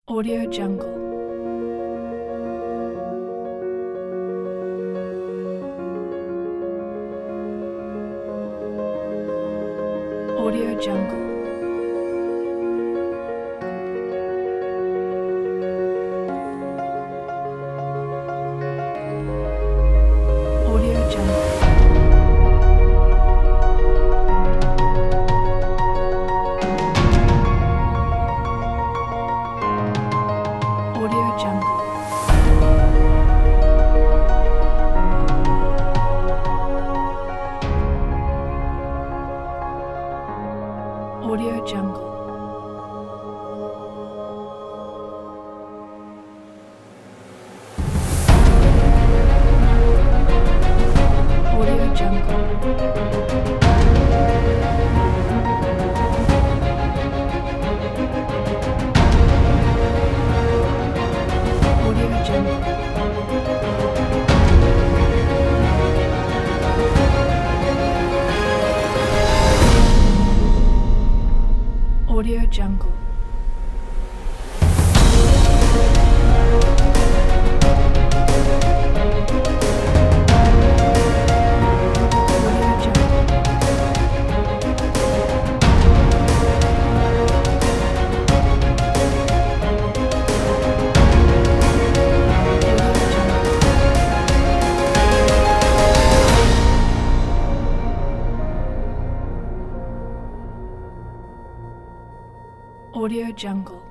Audio Jungle. Audio Jungle. Audio Jungle. Audio Jungle. Audio Jungle. Audio Jungle. Audio Jungle. Audio Jungle. Audio Jungle. Audio Jungle.